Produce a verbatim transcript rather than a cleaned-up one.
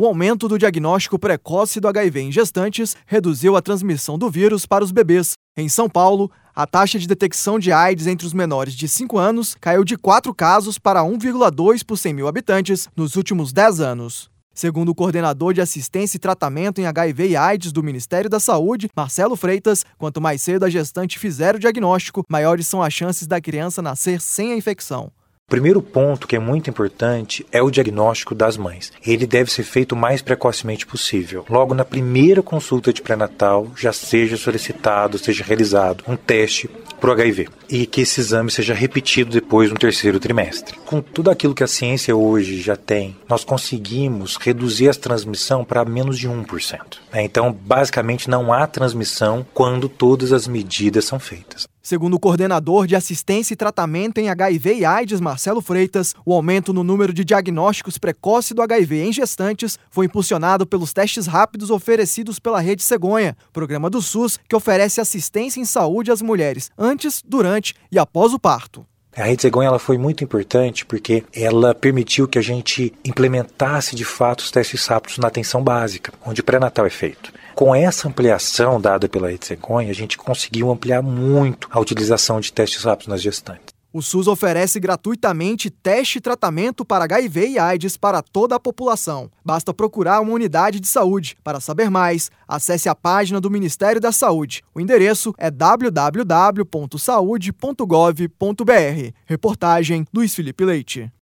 O aumento do diagnóstico precoce do H I V em gestantes reduziu a transmissão do vírus para os bebês. Em São Paulo, a taxa de detecção de AIDS entre os menores de cinco anos caiu de quatro casos para um vírgula dois por cem mil habitantes nos últimos dez anos. Segundo o coordenador de assistência e tratamento em H I V e AIDS do Ministério da Saúde, Marcelo Freitas, quanto mais cedo a gestante fizer o diagnóstico, maiores são as chances da criança nascer sem a infecção. O primeiro ponto que é muito importante é o diagnóstico das mães. Ele deve ser feito o mais precocemente possível. Logo na primeira consulta de pré-natal já seja solicitado, seja realizado um teste para o H I V e que esse exame seja repetido depois no terceiro trimestre. Com tudo aquilo que a ciência hoje já tem, nós conseguimos reduzir a transmissão para menos de um por cento. Então, basicamente, não há transmissão quando todas as medidas são feitas. Segundo o coordenador de assistência e tratamento em H I V e AIDS, Marcelo Freitas, o aumento no número de diagnósticos precoces do H I V em gestantes foi impulsionado pelos testes rápidos oferecidos pela Rede Cegonha, programa do SUS que oferece assistência em saúde às mulheres antes, durante e após o parto. A Rede Cegonha ela foi muito importante porque ela permitiu que a gente implementasse de fato os testes rápidos na atenção básica, onde pré-natal é feito. Com essa ampliação dada pela Rede Cegonha, a gente conseguiu ampliar muito a utilização de testes rápidos nas gestantes. O SUS oferece gratuitamente teste e tratamento para H I V e AIDS para toda a população. Basta procurar uma unidade de saúde. Para saber mais, acesse a página do Ministério da Saúde. O endereço é w w w ponto saude ponto gov ponto b r. Reportagem Luiz Felipe Leite.